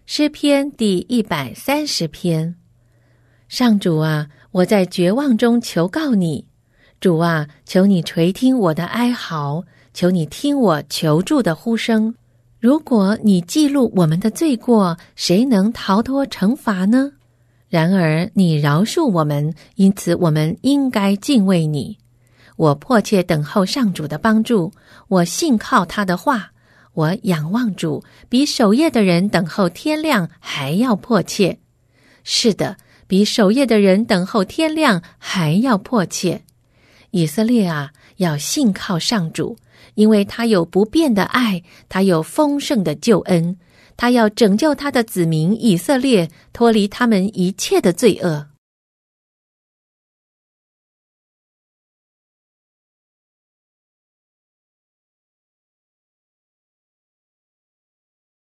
诗篇第130篇。上主啊，我在绝望中求告你。主啊，求你垂听我的哀嚎，求你听我求助的呼声。如果你记录我们的罪过，谁能逃脱惩罚呢？然而你饶恕我们，因此我们应该敬畏你。我迫切等候上主的帮助，我信靠他的话。我仰望主，比守夜的人等候天亮还要迫切。是的，比守夜的人等候天亮还要迫切。以色列啊，要信靠上主，因为他有不变的爱，他有丰盛的救恩，他要拯救他的子民以色列，脱离他们一切的罪恶。